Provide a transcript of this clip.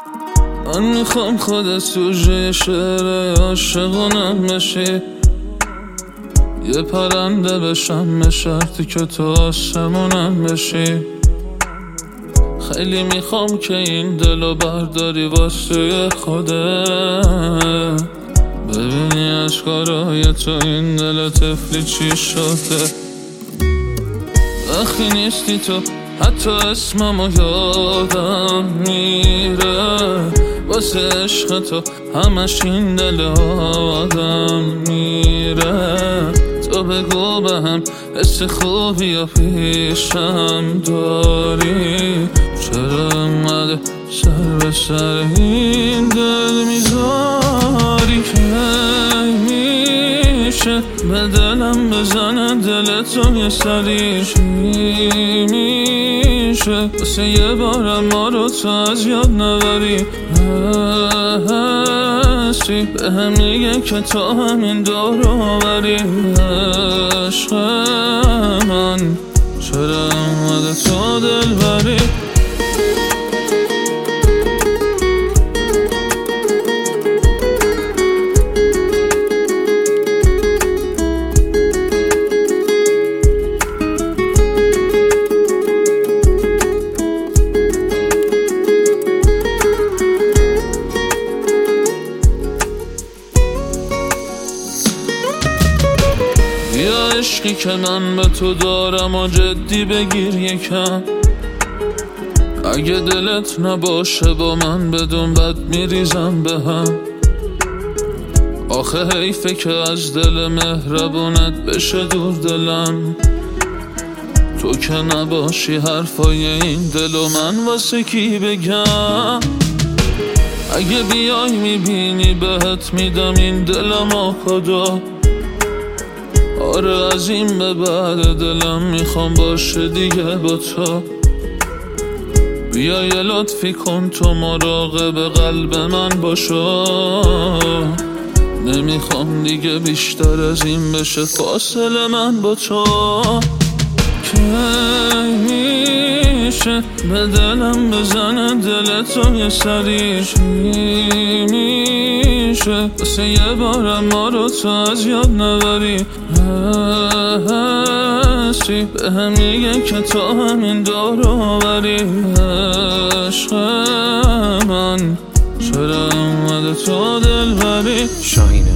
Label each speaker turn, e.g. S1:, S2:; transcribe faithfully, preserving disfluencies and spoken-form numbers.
S1: من میخوام خودت سوژه شعر عاشقونم بشی، یه پرنده بشم به شرطی که تو آسمونم بشی. خیلی میخوام که این دلو برداری واسه خودت، ببینی اشکارای تو این دل طفلی چی شده. وقتی نیستی تو حتی اسممو یادم میره، واسه عشق تو همش این دل آدم میره. تو بگو بهم حس خوبی یا پیشم داری، چرا انقدر سر به سر این دل میذاری؟ که میشه به دلم بزنه دل تو یه سری؟ چی میشه واسه یه بارم ما رو تو از یاد نبری؟ هستی به هم میگه که تو همین دورو بری. عشق من چرا اومده تو دل بری؟ یا عشقی که من به تو دارم و جدی بگیر یکم، اگه دلت نباشه با من بدون بد میریزم به هم. آخه حیفه که از دل مهربونت بشه دور دلم، تو که نباشی حرفای این دل و من واسه کی بگم؟ اگه بیای میبینی بهت میدم این دلم آکادا. آره از این به بعد دلم میخوام باشه دیگه با تو. بیا یه لطفی کن تو مراقب قلب من باشو، نمیخوام دیگه بیشتر از این بشه فاصله من با تو. که میشه به دلم بزنه دل تو یه سری؟ چی میشه واسه یه بارم ما رو تو از یاد نبری؟ هستی به هم میگه که تو همین دورو بری. عشق من چرا اومده تو دل بری؟
S2: شاهینه